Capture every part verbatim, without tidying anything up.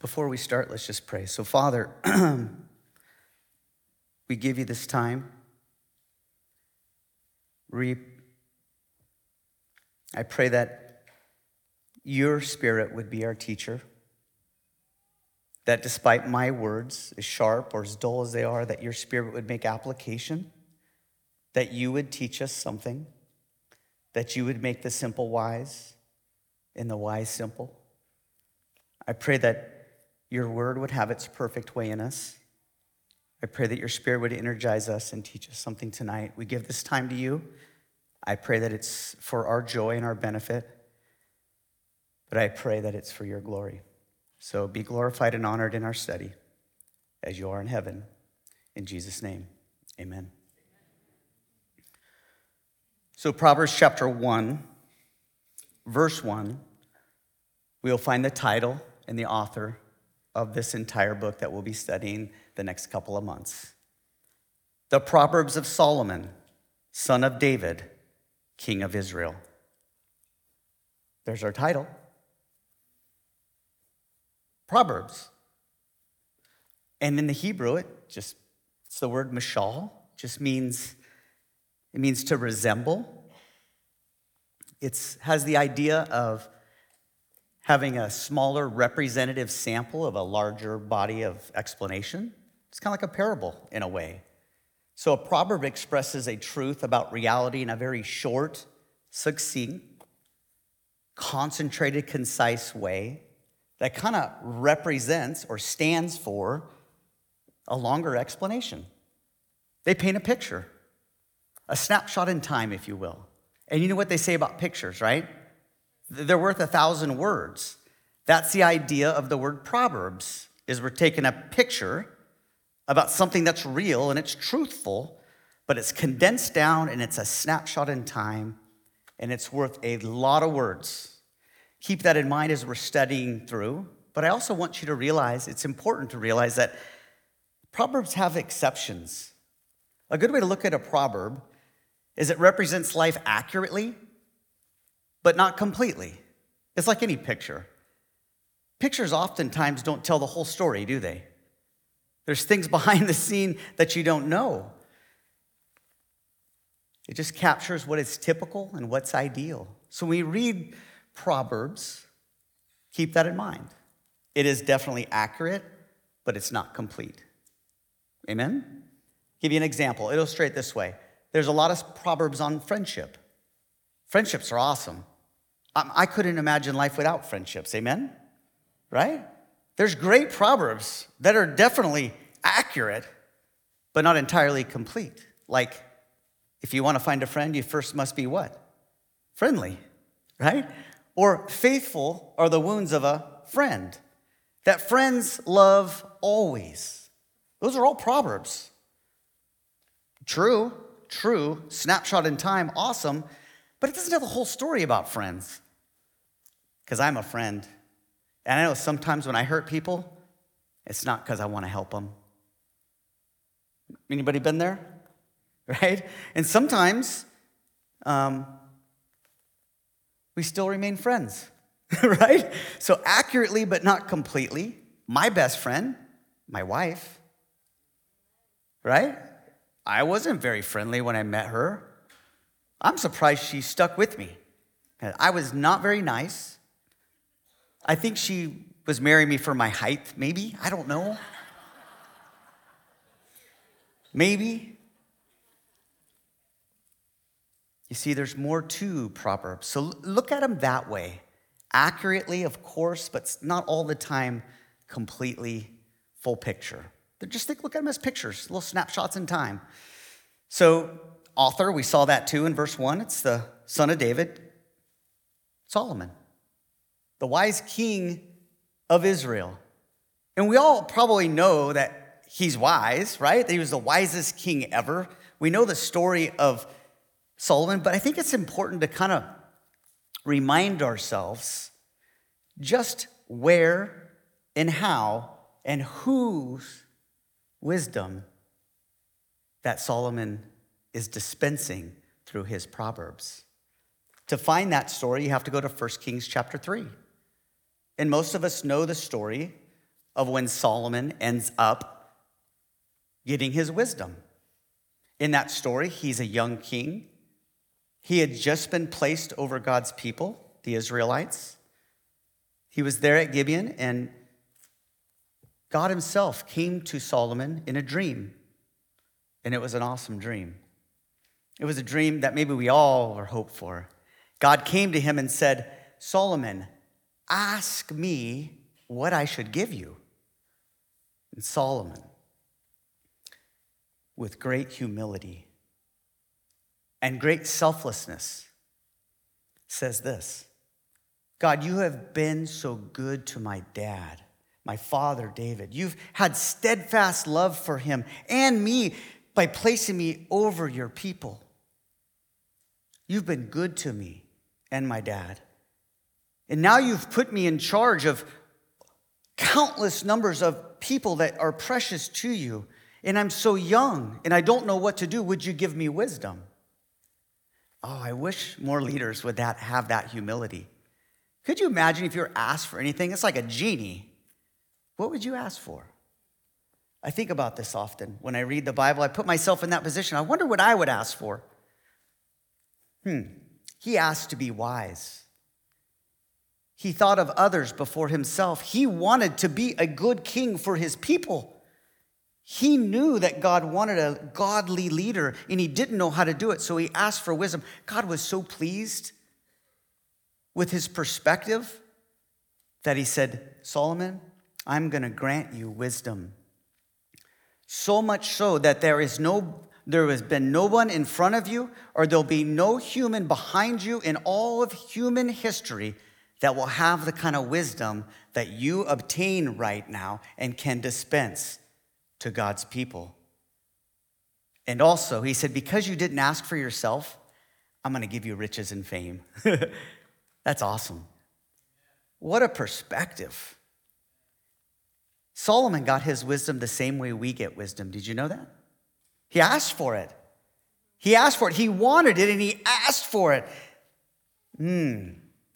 Before we start, let's just pray. So, Father, we give you this time. Re- I pray that your Spirit would be our teacher, that despite my words, as sharp or as dull as they are, that your Spirit would make application, that you would teach us something, that you would make the simple wise and the wise simple. I pray that your word would have its perfect way in us. I pray that your Spirit would energize us and teach us something tonight. We give this time to you. I pray that it's for our joy and our benefit, but I pray that it's for your glory. So be glorified and honored in our study as you are in heaven. In Jesus' name, amen. So Proverbs chapter one, verse one, we'll find the title and the author of this entire book that we'll be studying the next couple of months. The Proverbs of Solomon, son of David, king of Israel. There's our title. Proverbs. And in the Hebrew, it just, it's the word mashal, just means, it means to resemble. It has the idea of having a smaller representative sample of a larger body of explanation. It's kind of like a parable in a way. So a proverb expresses a truth about reality in a very short, succinct, concentrated, concise way that kind of represents or stands for a longer explanation. They paint a picture, a snapshot in time, if you will. And you know what they say about pictures, right? They're worth a thousand words. That's the idea of the word Proverbs, is we're taking a picture about something that's real and it's truthful, but it's condensed down and it's a snapshot in time and it's worth a lot of words. Keep that in mind as we're studying through, but I also want you to realize, it's important to realize that Proverbs have exceptions. A good way to look at a proverb is it represents life accurately, but not completely. It's like any picture. Pictures oftentimes don't tell the whole story, do they? There's things behind the scene that you don't know. It just captures what is typical and what's ideal. So when we read Proverbs, keep that in mind. It is definitely accurate, but it's not complete. Amen? Give you an example. Illustrate this way. There's a lot of Proverbs on friendship. Friendships are awesome. I couldn't imagine life without friendships, amen? Right? There's great Proverbs that are definitely accurate, but not entirely complete. Like, if you want to find a friend, you first must be what? Friendly, right? Or faithful are the wounds of a friend. That friends love always. Those are all Proverbs. True, true, snapshot in time, awesome, but it doesn't tell the whole story about friends. Because I'm a friend. And I know sometimes when I hurt people, it's not because I want to help them. Anybody been there? Right? And sometimes um, we still remain friends. Right? So accurately, but not completely. My best friend, my wife. Right? I wasn't very friendly when I met her. I'm surprised she stuck with me. I was not very nice. I think she was marrying me for my height, maybe. I don't know. Maybe. You see, there's more to Proverbs. So look at them that way. Accurately, of course, but not all the time completely full picture. They're just think, look at them as pictures, little snapshots in time. So author, we saw that too in verse one. It's the son of David, Solomon, the wise king of Israel. And we all probably know that he's wise, right? That he was the wisest king ever. We know the story of Solomon, but I think it's important to kind of remind ourselves just where and how and whose wisdom that Solomon is dispensing through his Proverbs. To find that story, you have to go to First Kings chapter three. And most of us know the story of when Solomon ends up getting his wisdom. In that story, he's a young king. He had just been placed over God's people, the Israelites. He was there at Gibeon, and God himself came to Solomon in a dream. And it was an awesome dream. It was a dream that maybe we all were hoped for. God came to him and said, Solomon, ask me what I should give you. And Solomon, with great humility and great selflessness, says this, God, you have been so good to my dad, my father David. You've had steadfast love for him and me by placing me over your people. You've been good to me and my dad. And now you've put me in charge of countless numbers of people that are precious to you. And I'm so young and I don't know what to do. Would you give me wisdom? Oh, I wish more leaders would that have that humility. Could you imagine if you were asked for anything? It's like a genie. What would you ask for? I think about this often. When I read the Bible, I put myself in that position. I wonder what I would ask for. Hmm. He asked to be wise. He thought of others before himself. He wanted to be a good king for his people. He knew that God wanted a godly leader, and he didn't know how to do it, so he asked for wisdom. God was so pleased with his perspective that he said, Solomon, I'm going to grant you wisdom. So much so that there is no, there has been no one in front of you, or there'll be no human behind you in all of human history that will have the kind of wisdom that you obtain right now and can dispense to God's people. And also, he said, because you didn't ask for yourself, I'm going to give you riches and fame. That's awesome. What a perspective. Solomon got his wisdom the same way we get wisdom. Did you know that? He asked for it. He asked for it. He wanted it, and he asked for it. Hmm.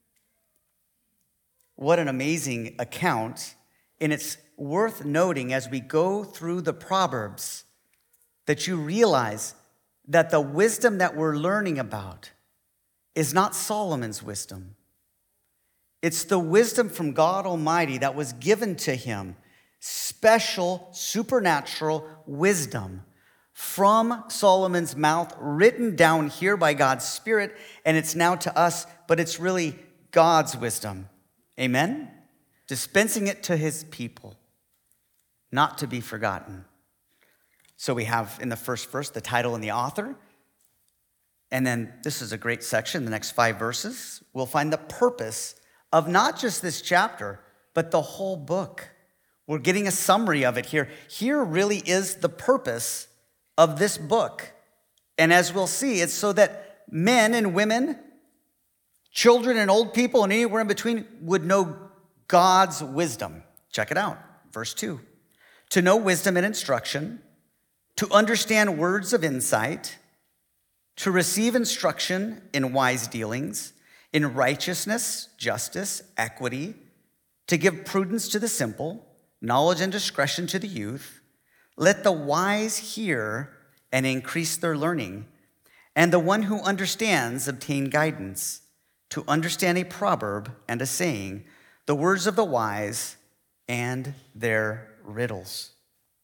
What an amazing account. And it's worth noting as we go through the Proverbs that you realize that the wisdom that we're learning about is not Solomon's wisdom. It's the wisdom from God Almighty that was given to him, special, supernatural wisdom from Solomon's mouth, written down here by God's Spirit, and it's now to us, but it's really God's wisdom. Amen? Dispensing it to his people, not to be forgotten. So we have in the first verse the title and the author. And then this is a great section, the next five verses. We'll find the purpose of not just this chapter, but the whole book. We're getting a summary of it here. Here really is the purpose of this book. And as we'll see, it's so that men and women, children and old people, and anywhere in between would know God's wisdom. Check it out. Verse two. To know wisdom and instruction, to understand words of insight, to receive instruction in wise dealings, in righteousness, justice, equity, to give prudence to the simple, knowledge and discretion to the youth. Let the wise hear and increase their learning, and the one who understands obtain guidance, to understand a proverb and a saying, the words of the wise and their riddles,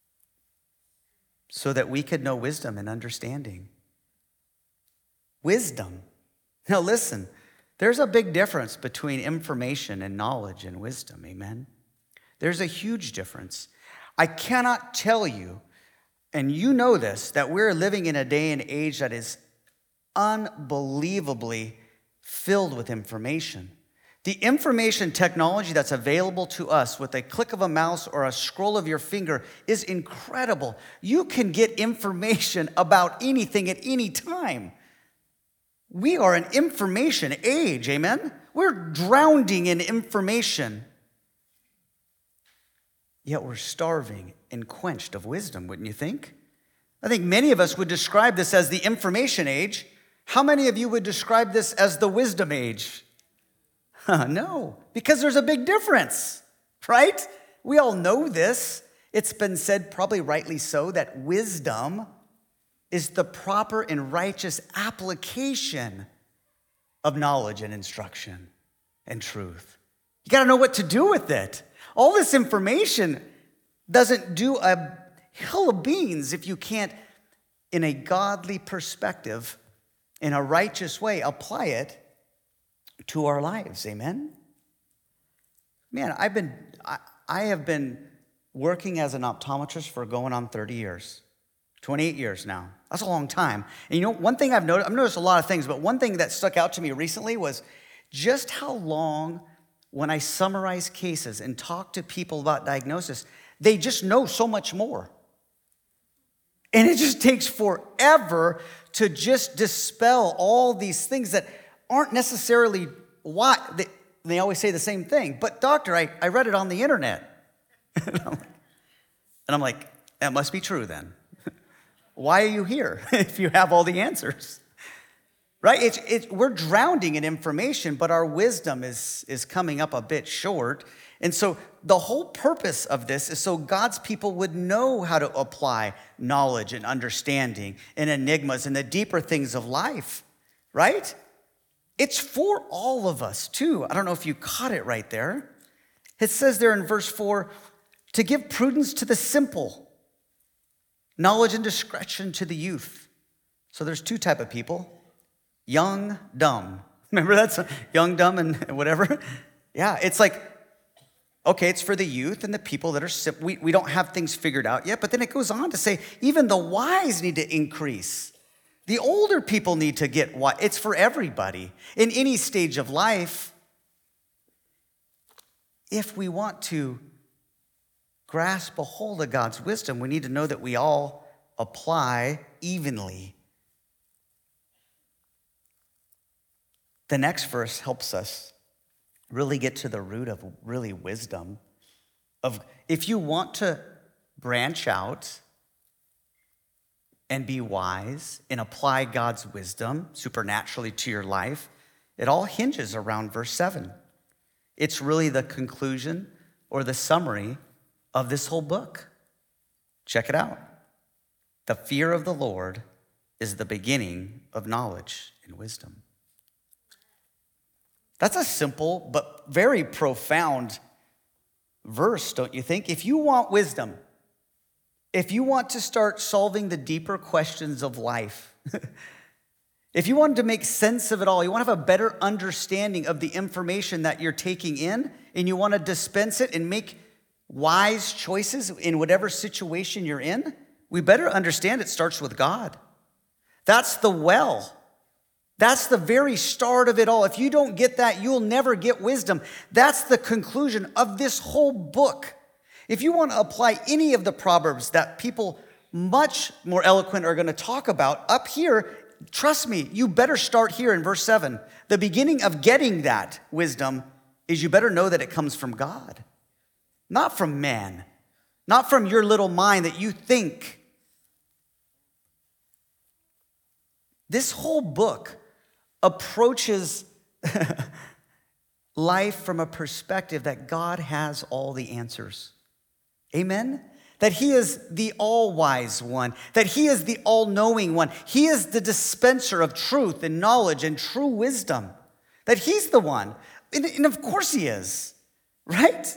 so that we could know wisdom and understanding. Wisdom. Now listen, there's a big difference between information and knowledge and wisdom, amen? There's a huge difference. I cannot tell you, and you know this, that we're living in a day and age that is unbelievably filled with information. The information technology that's available to us with a click of a mouse or a scroll of your finger is incredible. You can get information about anything at any time. We are an information age, amen? We're drowning in information. Yet we're starving and quenched of wisdom, wouldn't you think? I think many of us would describe this as the information age. How many of you would describe this as the wisdom age? No, because there's a big difference, right? We all know this. It's been said, probably rightly so, that wisdom is the proper and righteous application of knowledge and instruction and truth. You got to know what to do with it. All this information doesn't do a hill of beans if you can't, in a godly perspective, in a righteous way, apply it to our lives. Amen? Man, I've been, I, I have been working as an optometrist for going on thirty years, twenty-eight years now. That's a long time. And you know, one thing I've noticed, I've noticed a lot of things, but one thing that stuck out to me recently was just how long, when I summarize cases and talk to people about diagnosis, they just know so much more. And it just takes forever to just dispel all these things that aren't necessarily why. They, they always say the same thing. But doctor, I, I read it on the internet. And I'm like, and I'm like, that must be true then. Why are you here if you have all the answers? Right? It's, it's, we're drowning in information, but our wisdom is, is coming up a bit short. And so the whole purpose of this is so God's people would know how to apply knowledge and understanding and enigmas and the deeper things of life, right? It's for all of us too. I don't know if you caught it right there. It says there in verse four, to give prudence to the simple, knowledge and discretion to the youth. So there's two type of people. Young, dumb. Remember that's young, dumb, and whatever? Yeah, it's like, okay, it's for the youth and the people that are simple. We, we don't have things figured out yet, but then it goes on to say, even the wise need to increase. The older people need to get wise. It's for everybody. In any stage of life, if we want to grasp a hold of God's wisdom, we need to know that we all apply evenly. The next verse helps us really get to the root of really wisdom. Of if you want to branch out and be wise and apply God's wisdom supernaturally to your life, it all hinges around verse seven. It's really the conclusion or the summary of this whole book. Check it out. The fear of the Lord is the beginning of knowledge and wisdom. That's a simple but very profound verse, don't you think? If you want wisdom, if you want to start solving the deeper questions of life, if you want to make sense of it all, you want to have a better understanding of the information that you're taking in, and you want to dispense it and make wise choices in whatever situation you're in, we better understand it starts with God. That's the well. That's the very start of it all. If you don't get that, you'll never get wisdom. That's the conclusion of this whole book. If you want to apply any of the Proverbs that people much more eloquent are going to talk about up here, trust me, you better start here in verse seven. The beginning of getting that wisdom is you better know that it comes from God, not from man, not from your little mind that you think. This whole book approaches life from a perspective that God has all the answers. Amen? That he is the all-wise one, that he is the all-knowing one. He is the dispenser of truth and knowledge and true wisdom, that he's the one. And, and of course he is, right?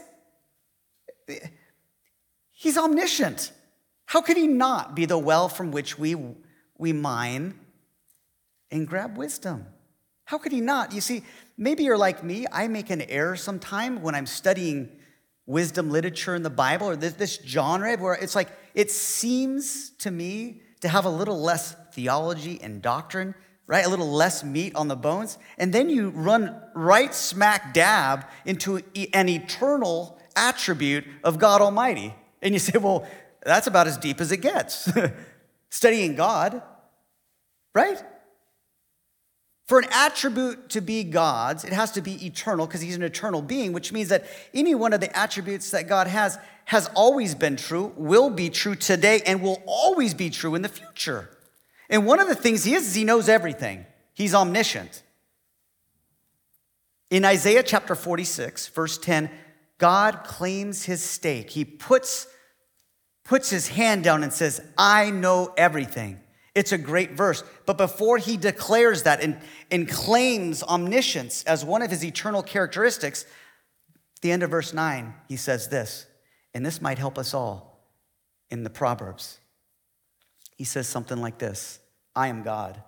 He's omniscient. How could he not be the well from which we, we mine and grab wisdom? How could he not? You see, maybe you're like me. I make an error sometime when I'm studying wisdom literature in the Bible or this, this genre where it's like, it seems to me to have a little less theology and doctrine, right? A little less meat on the bones. And then you run right smack dab into an eternal attribute of God Almighty. And you say, well, that's about as deep as it gets. Studying God, right? For an attribute to be God's, it has to be eternal because he's an eternal being, which means that any one of the attributes that God has has always been true, will be true today, and will always be true in the future. And one of the things he is, is he knows everything. He's omniscient. In Isaiah chapter forty-six, verse ten, God claims his stake. He puts, puts his hand down and says, I know everything. It's a great verse. But before he declares that and, and claims omniscience as one of his eternal characteristics, at the end of verse nine, he says this, and this might help us all in the Proverbs. He says something like this, I am God,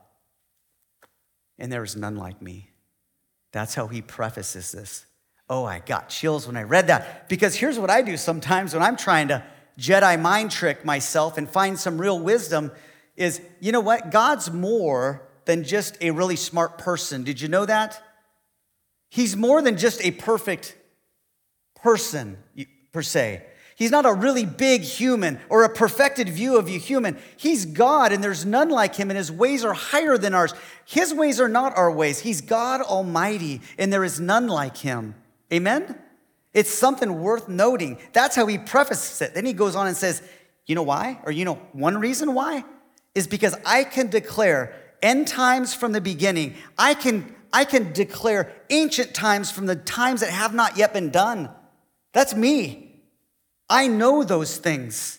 and there is none like me. That's how he prefaces this. Oh, I got chills when I read that, because here's what I do sometimes when I'm trying to Jedi mind trick myself and find some real wisdom is, you know what? God's more than just a really smart person. Did you know that? He's more than just a perfect person, per se. He's not a really big human or a perfected view of you human. He's God, and there's none like him, and his ways are higher than ours. His ways are not our ways. He's God Almighty, and there is none like him. Amen? It's something worth noting. That's how he prefaces it. Then he goes on and says, you know why? Or you know, one reason why is because I can declare end times from the beginning. I can, I can declare ancient times from the times that have not yet been done. That's me. I know those things.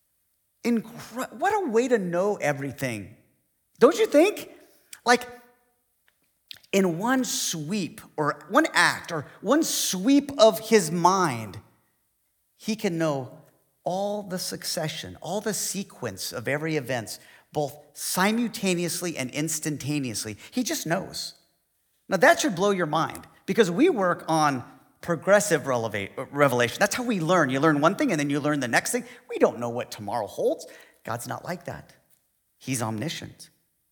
Incre- what a way to know everything. Don't you think? Like, in one sweep or one act or one sweep of his mind, he can know all the succession, all the sequence of every event, both simultaneously and instantaneously. He just knows. Now that should blow your mind, because we work on progressive revelation. That's how we learn. You learn one thing and then you learn the next thing. We don't know what tomorrow holds. God's not like that. He's omniscient.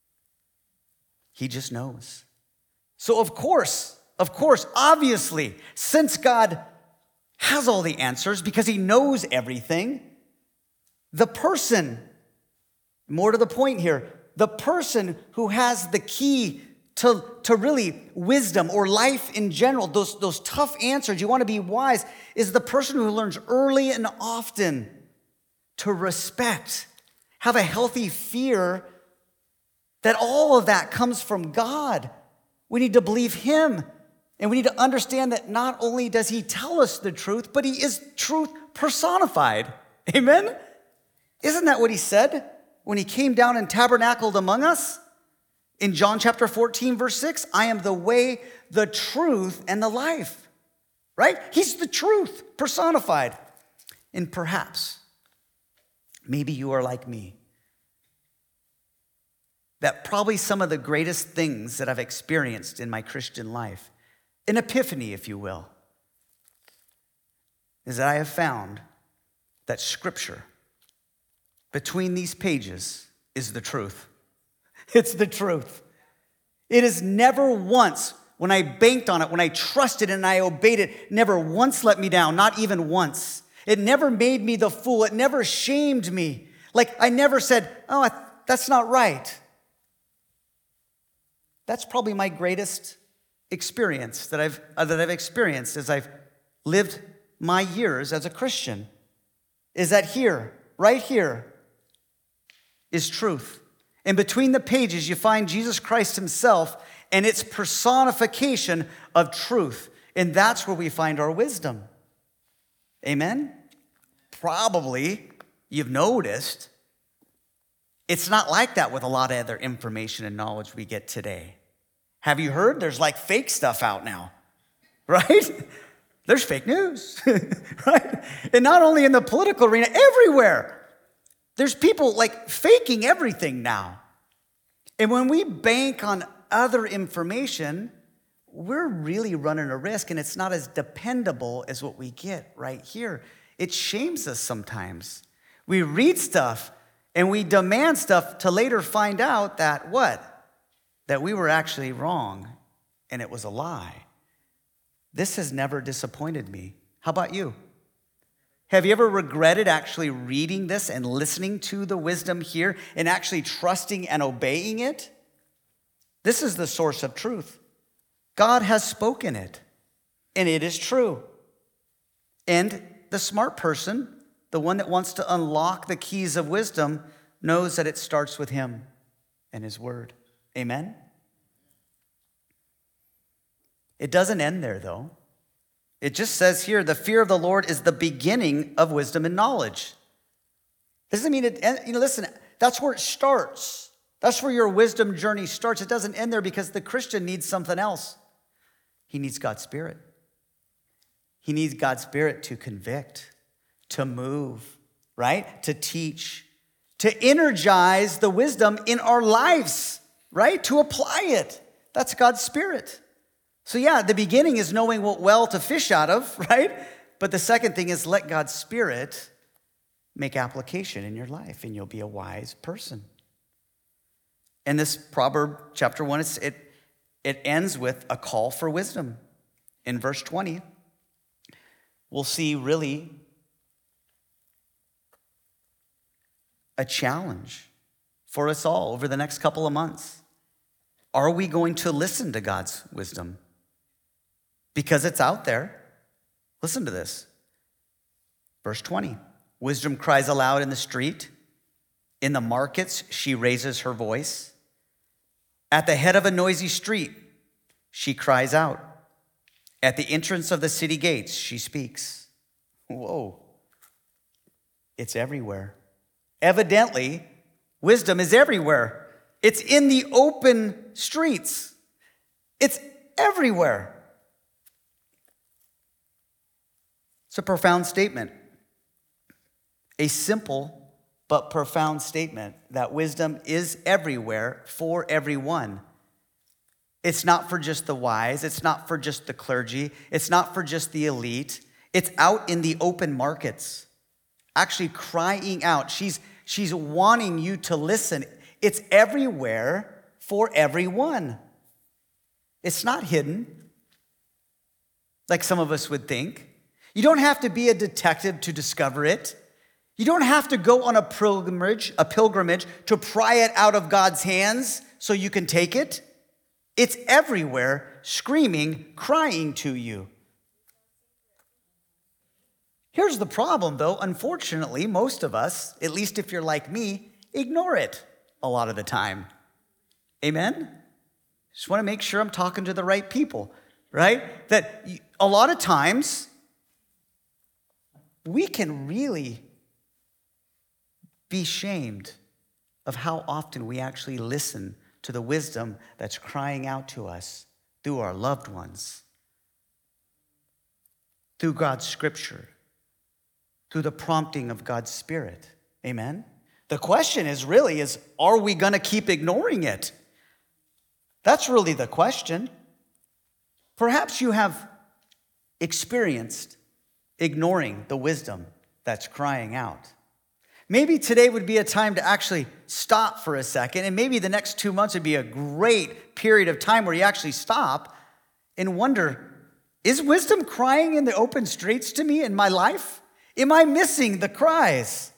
He just knows. So of course, of course, obviously, since God has all the answers because he knows everything, the person, more to the point here, the person who has the key to, to really wisdom or life in general, those, those tough answers, you want to be wise, is the person who learns early and often to respect, have a healthy fear that all of that comes from God. We need to believe him, and we need to understand that not only does he tell us the truth, but he is truth personified. Amen? Isn't that what he said when he came down and tabernacled among us? In John chapter fourteen, verse six, I am the way, the truth, and the life. Right? He's the truth personified. And perhaps, maybe you are like me, that probably some of the greatest things that I've experienced in my Christian life, an epiphany, if you will, is that I have found that Scripture, between these pages, is the truth. It's the truth. It is never once, when I banked on it, when I trusted and I obeyed it, never once let me down, not even once. It never made me the fool. It never shamed me. Like, I never said, oh, I, that's not right. That's probably my greatest experience that I've, uh, that I've experienced as I've lived my years as a Christian, is that here, right here, is truth. And between the pages, you find Jesus Christ himself and its personification of truth. And that's where we find our wisdom. Amen? Probably, you've noticed, it's not like that with a lot of other information and knowledge we get today. Have you heard? There's like fake stuff out now, right? There's fake news, right? And not only in the political arena, everywhere. There's people like faking everything now. And when we bank on other information, we're really running a risk, and it's not as dependable as what we get right here. It shames us sometimes. We read stuff and we demand stuff to later find out that what? That we were actually wrong and it was a lie. This has never disappointed me. How about you? Have you ever regretted actually reading this and listening to the wisdom here and actually trusting and obeying it? This is the source of truth. God has spoken it, and it is true. And the smart person, the one that wants to unlock the keys of wisdom, knows that it starts with him and his word. Amen? It doesn't end there, though. It just says here, the fear of the Lord is the beginning of wisdom and knowledge. Doesn't mean it, you know, listen, that's where it starts. That's where your wisdom journey starts. It doesn't end there because the Christian needs something else. He needs God's Spirit. He needs God's Spirit to convict, to move, right? To teach, to energize the wisdom in our lives, right? To apply it. That's God's Spirit. So yeah, the beginning is knowing what well to fish out of, right? But the second thing is let God's Spirit make application in your life, and you'll be a wise person. And this Proverb chapter one, it's, it, it ends with a call for wisdom. In verse twenty, we'll see really a challenge for us all over the next couple of months. Are we going to listen to God's wisdom? Because it's out there. Listen to this. Verse twenty. Wisdom cries aloud in the street. In the markets, she raises her voice. At the head of a noisy street, she cries out. At the entrance of the city gates, she speaks. Whoa. It's everywhere. Evidently, wisdom is everywhere. It's in the open streets. It's everywhere. It's a profound statement. A simple but profound statement that wisdom is everywhere for everyone. It's not for just the wise. It's not for just the clergy. It's not for just the elite. It's out in the open markets, actually crying out. She's, she's wanting you to listen. It's everywhere for everyone. It's not hidden like some of us would think. You don't have to be a detective to discover it. You don't have to go on a pilgrimage, a pilgrimage to pry it out of God's hands so you can take it. It's everywhere, screaming, crying to you. Here's the problem, though. Unfortunately, most of us, at least if you're like me, ignore it a lot of the time. Amen? Just want to make sure I'm talking to the right people, right? That a lot of times, we can really be shamed of how often we actually listen to the wisdom that's crying out to us through our loved ones, through God's scripture, through the prompting of God's Spirit. Amen? The question is really is, are we going to keep ignoring it? That's really the question. Perhaps you have experienced ignoring the wisdom that's crying out. Maybe today would be a time to actually stop for a second, and maybe the next two months would be a great period of time where you actually stop and wonder, is wisdom crying in the open streets to me in my life? Am I missing the cries?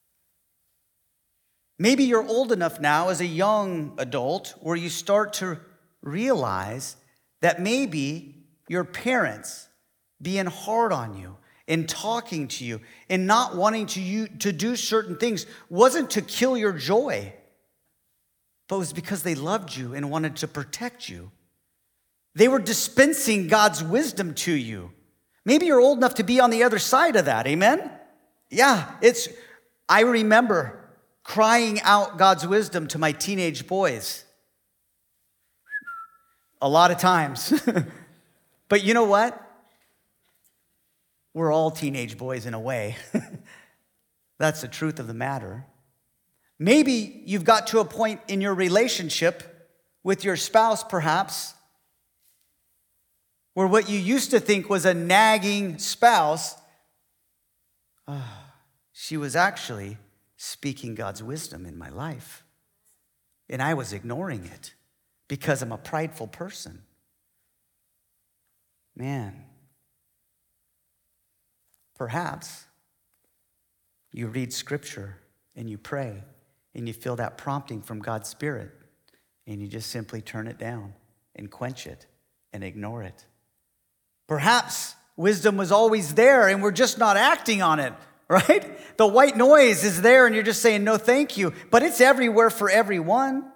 Maybe you're old enough now as a young adult where you start to realize that maybe your parents being hard on you and talking to you and not wanting to you to do certain things wasn't to kill your joy, but it was because they loved you and wanted to protect you. They were dispensing God's wisdom to you. Maybe you're old enough to be on the other side of that, amen? Yeah, it's, I remember crying out God's wisdom to my teenage boys. A lot of times. But you know what? We're all teenage boys in a way. That's the truth of the matter. Maybe you've got to a point in your relationship with your spouse, perhaps, where what you used to think was a nagging spouse, uh, she was actually speaking God's wisdom in my life. And I was ignoring it because I'm a prideful person. Man. Perhaps you read scripture and you pray and you feel that prompting from God's Spirit and you just simply turn it down and quench it and ignore it. Perhaps wisdom was always there and we're just not acting on it, right? The white noise is there and you're just saying, no, thank you, but it's everywhere for everyone.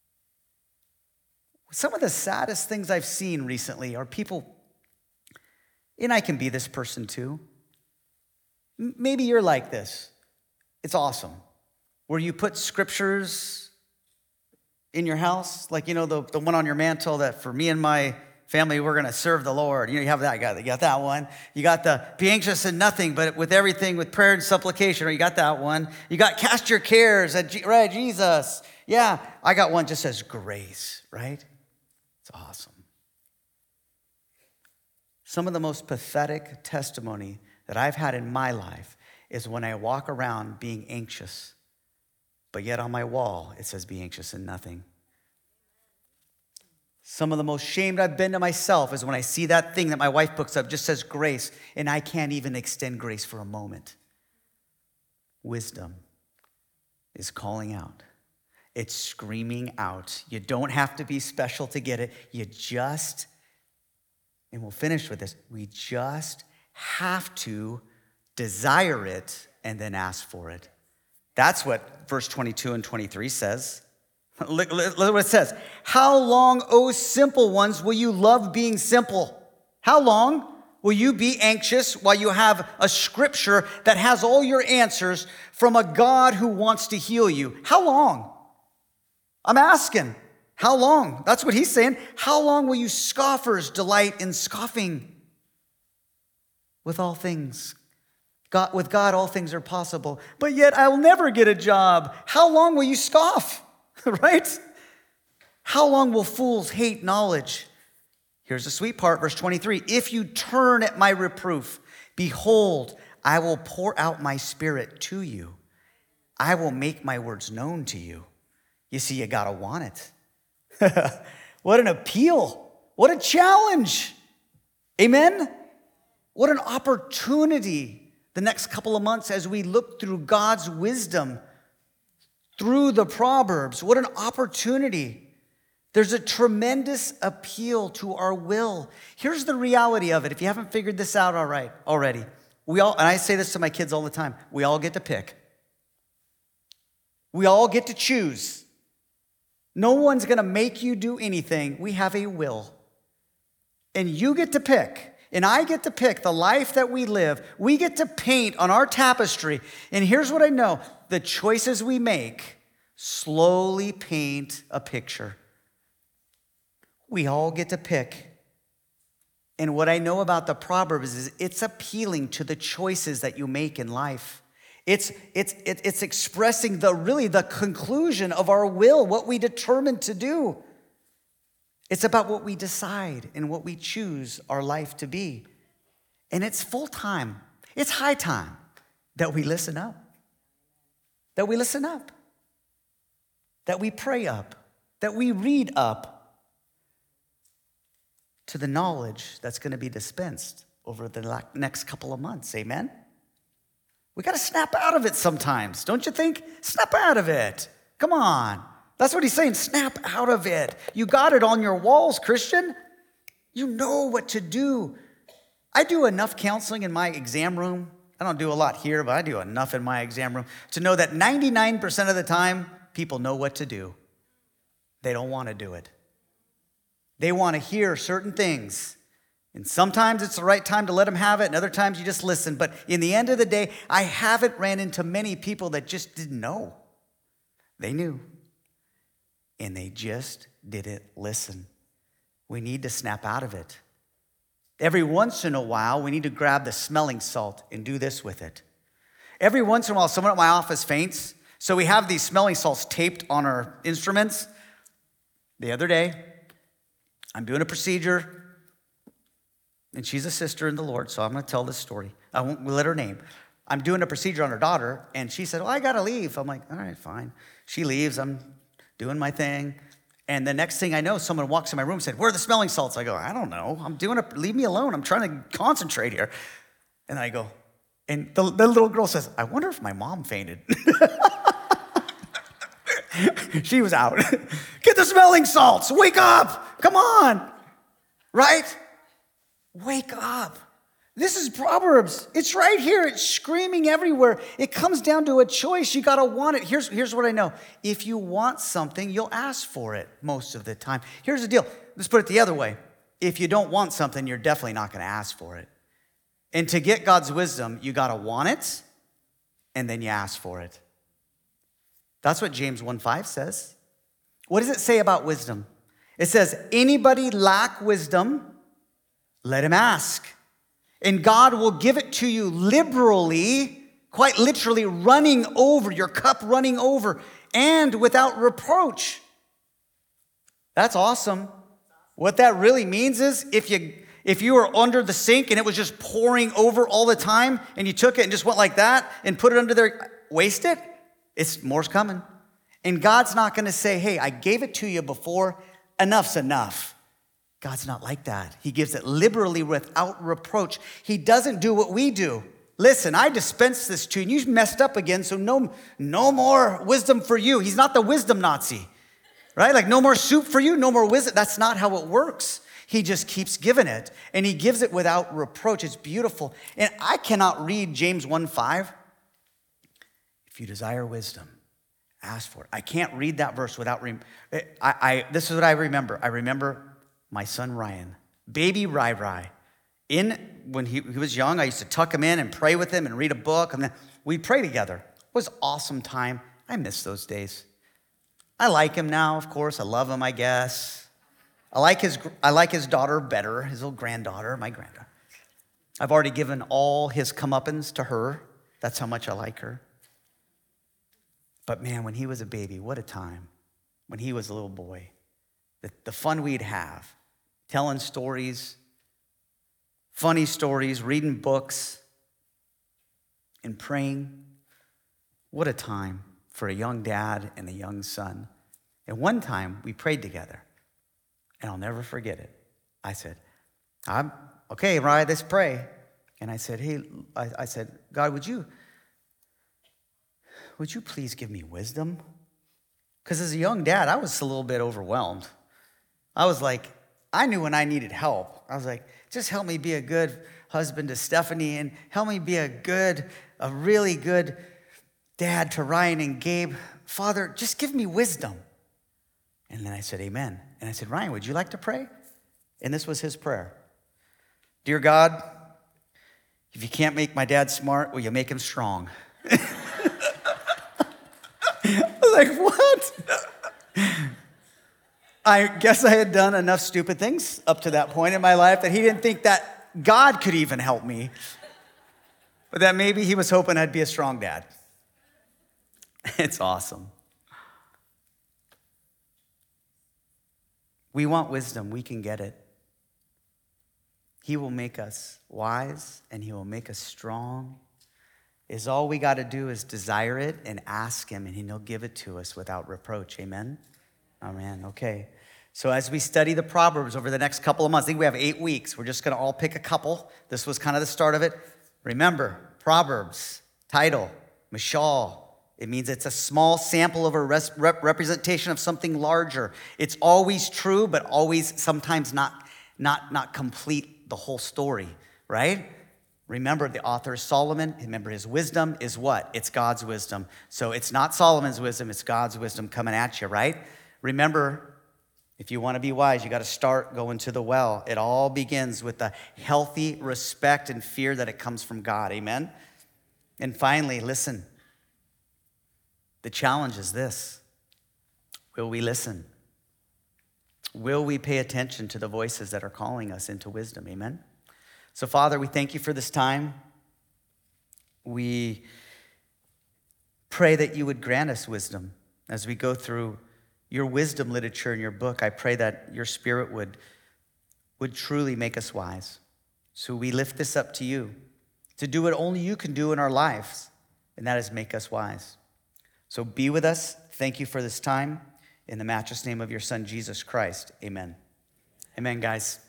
Some of the saddest things I've seen recently are people And I can be this person too. M- Maybe you're like this. It's awesome. Where you put scriptures in your house, like, you know, the, the one on your mantle that for me and my family, we're going to serve the Lord. You know, you have that guy. You got that one. You got the be anxious in nothing, but with everything with prayer and supplication. Or you got that one. You got cast your cares at G- right, Jesus. Yeah, I got one just says grace, right? It's awesome. Some of the most pathetic testimony that I've had in my life is when I walk around being anxious, but yet on my wall it says be anxious in nothing. Some of the most shamed I've been to myself is when I see that thing that my wife books up just says grace, and I can't even extend grace for a moment. Wisdom is calling out. It's screaming out. You don't have to be special to get it. You just, and we'll finish with this, we just have to desire it and then ask for it. That's what verse twenty-two and twenty-three says. Look, look what it says. How long, O simple ones, will you love being simple? How long will you be anxious while you have a scripture that has all your answers from a God who wants to heal you? How long? I'm asking. How long? That's what he's saying. How long will you scoffers delight in scoffing? With all things, God, with God, all things are possible. But yet I will never get a job. How long will you scoff? Right? How long will fools hate knowledge? Here's the sweet part, verse twenty-three. If you turn at my reproof, behold, I will pour out my spirit to you. I will make my words known to you. You see, you gotta want it. What an appeal. What a challenge. Amen? What an opportunity the next couple of months as we look through God's wisdom through the Proverbs. What an opportunity. There's a tremendous appeal to our will. Here's the reality of it. If you haven't figured this out all right already, we all, and I say this to my kids all the time, we all get to pick. We all get to choose. No one's going to make you do anything. We have a will. And you get to pick. And I get to pick the life that we live. We get to paint on our tapestry. And here's what I know. The choices we make slowly paint a picture. We all get to pick. And what I know about the Proverbs is it's appealing to the choices that you make in life. It's, it's, it's expressing the really the conclusion of our will, what we determine to do. It's about what we decide and what we choose our life to be. And it's full time. It's high time that we listen up. That we listen up. That we pray up. That we read up to the knowledge that's going to be dispensed over the next couple of months. Amen? We got to snap out of it sometimes, don't you think? Snap out of it. Come on. That's what he's saying. Snap out of it. You got it on your walls, Christian. You know what to do. I do enough counseling in my exam room. I don't do a lot here, but I do enough in my exam room to know that ninety-nine percent of the time, people know what to do. They don't want to do it. They want to hear certain things. And sometimes it's the right time to let them have it, and other times you just listen. But in the end of the day, I haven't ran into many people that just didn't know. They knew. And they just didn't listen. We need to snap out of it. Every once in a while, we need to grab the smelling salt and do this with it. Every once in a while, someone at my office faints, so we have these smelling salts taped on our instruments. The other day, I'm doing a procedure, and she's a sister in the Lord, so I'm going to tell this story. I won't let her name. I'm doing a procedure on her daughter, and she said, well, I got to leave. I'm like, all right, fine. She leaves. I'm doing my thing. And the next thing I know, someone walks in my room and said, where are the smelling salts? I go, I don't know. I'm doing a, leave me alone. I'm trying to concentrate here. And I go, and the, the little girl says, I wonder if my mom fainted. She was out. Get the smelling salts. Wake up. Come on. Right? Wake up. This is Proverbs. It's right here. It's screaming everywhere. It comes down to a choice. You got to want it. Here's, here's what I know. If you want something, you'll ask for it most of the time. Here's the deal. Let's put it the other way. If you don't want something, you're definitely not going to ask for it. And to get God's wisdom, you got to want it, and then you ask for it. That's what James one five says. What does it say about wisdom? It says, anybody lack wisdom, let him ask. And God will give it to you liberally, quite literally running over, your cup running over, and without reproach. That's awesome. What that really means is if you if you were under the sink and it was just pouring over all the time and you took it and just went like that and put it under there, waste it, it's more's coming. And God's not going to say, hey, I gave it to you before, enough's enough. God's not like that. He gives it liberally without reproach. He doesn't do what we do. Listen, I dispensed this to you and you messed up again, so no, no more wisdom for you. He's not the wisdom Nazi, right? Like no more soup for you, no more wisdom. That's not how it works. He just keeps giving it, and he gives it without reproach. It's beautiful. And I cannot read James one five. If you desire wisdom, ask for it. I can't read that verse without, rem- I, I, this is what I remember. I remember my son Ryan, baby Rai Rai. In, when he, he was young, I used to tuck him in and pray with him and read a book, and then we'd pray together. It was an awesome time. I miss those days. I like him now, of course. I love him, I guess. I like his I like his daughter better, his little granddaughter, my granddaughter. I've already given all his comeuppance to her. That's how much I like her. But man, when he was a baby, what a time. When he was a little boy. The, the fun we'd have. Telling stories, funny stories, reading books, and praying. What a time for a young dad and a young son. And one time, we prayed together. And I'll never forget it. I said, I'm okay, Ryan, let's pray. And I said, hey, I, I said, God, would you, would you please give me wisdom? Because as a young dad, I was a little bit overwhelmed. I was like, I knew when I needed help. I was like, just help me be a good husband to Stephanie and help me be a good, a really good dad to Ryan and Gabe. Father, just give me wisdom. And then I said, amen. And I said, Ryan, would you like to pray? And this was his prayer. Dear God, if you can't make my dad smart, will you make him strong? I was like, what? I guess I had done enough stupid things up to that point in my life that he didn't think that God could even help me. But that maybe he was hoping I'd be a strong dad. It's awesome. We want wisdom. We can get it. He will make us wise and he will make us strong. Is all we got to do is desire it and ask him, and he'll give it to us without reproach. Amen? Amen. Okay. So as we study the Proverbs over the next couple of months, I think we have eight weeks. We're just going to all pick a couple. This was kind of the start of it. Remember, Proverbs, title, Mashal. It means it's a small sample of a res- rep- representation of something larger. It's always true, but always sometimes not, not, not complete the whole story, right? Remember, the author is Solomon. Remember, his wisdom is what? It's God's wisdom. So it's not Solomon's wisdom, it's God's wisdom coming at you, right? Remember, if you want to be wise, you got to start going to the well. It all begins with the healthy respect and fear that it comes from God, amen? And finally, listen. The challenge is this. Will we listen? Will we pay attention to the voices that are calling us into wisdom? Amen? So, Father, we thank you for this time. We pray that you would grant us wisdom as we go through your wisdom literature in your book. I pray that your Spirit would, would truly make us wise. So we lift this up to you to do what only you can do in our lives, and that is make us wise. So be with us. Thank you for this time. In the matchless name of your Son, Jesus Christ. Amen. Amen, guys.